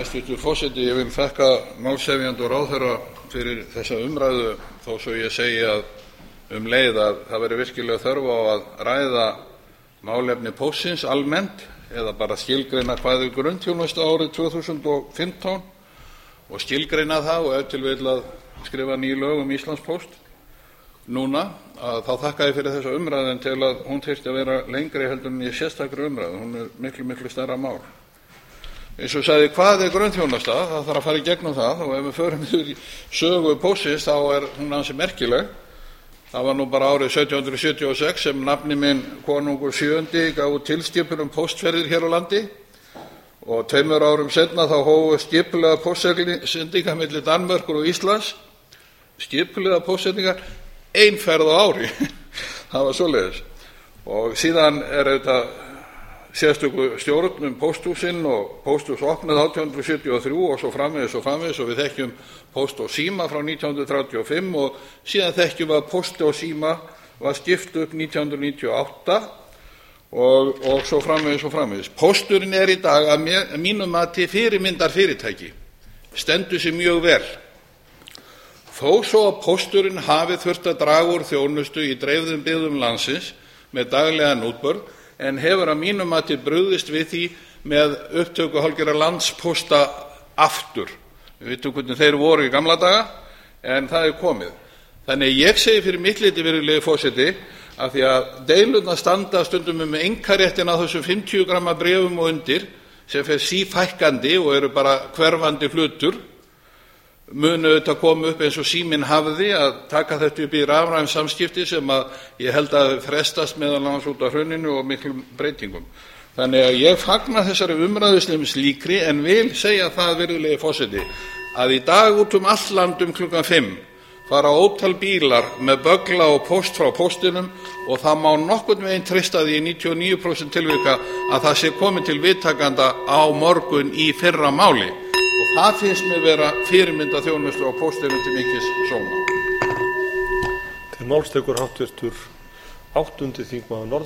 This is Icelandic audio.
Hæstvirtur forseti. Ég vil þakka málshefjanda og ráðherra fyrir þessa umræðu þó svo ég segi um leið að það væri virkilega þörf á að ræða málefni póstsins almennt eða bara skilgreina hvað er grunnþjónusta árið 2015 og skilgreina það og ef til vill að skrifa ný lög um Íslandspóst núna, þá þakka ég fyrir þessa umræðu en tel að hún þyrfti að vera lengri heldur en í sérstakri umræðu. Hún er miklu stærra mál. Eins og sagði, hvað er grunnþjónusta? Það þarf að fara í gegnum það og ef við förum yfir í sögu póstsins þá er hún ansi merkileg. Það var nú bara árið 1776 sem nafni minn konungur VII gaf út tilskipun um póstferðir hér á landi og 2 árum seinna þá hófu skipulegar póstsendingar milli Danmerkur og Íslands. Skipulegar póstsendingar, ein ferð á ári. Það var svoleiðis. Og síðan er auðvitað sérstöku stjórn pósthúsin og pósthús opnað 1873 og svo framvegis og við þekkjum Póst og síma frá 1935 og síðan þekkjum við að Pósti og síma var skipt upp 1998 og svo framvegis. Pósturinn er í dag að mínu mati fyrirmyndar fyrirtæki, stendur sig mjög vel. Þó svo að pósturinn hafi þurft að draga úr þjónustu í dreifðum byggðum landsins með daglegan útburð en hefur að mínu mati brugðist við því með upptöku hálfgerðra landspósta aftur. Við vitum hvernig þeir voru í gamla daga en það er komið. Þannig ég segi fyrir mitt leyti, virðulegi forseti, af því að deilurnar standa stundum með einkaréttin á þessum 50 gramma bréfum og undir sem fer sífækkandi og eru bara hverfandi hlutur, munu þetta koma upp eins og síminn hafði að taka þetta upp í rafræn samskipti sem að ég held að frestast meðal annars út af hruninu og miklum breytingum. Þannig að ég fagna þessari umræðu sem slíkri en vil segja það, virðulegi forseti, að í dag út allt land klukkan 5 fara ótal bílar með böggla og póst frá póstinum og það má nokkurn veginn treysta því í 99% tilvika að það sé komið til viðtakanda á morgun í fyrramáli. Og það finnst mér vera fyrirmynda þjónustu á póstinum til mikils sóma. Til máls tekur háttvirtur 8. þingmaður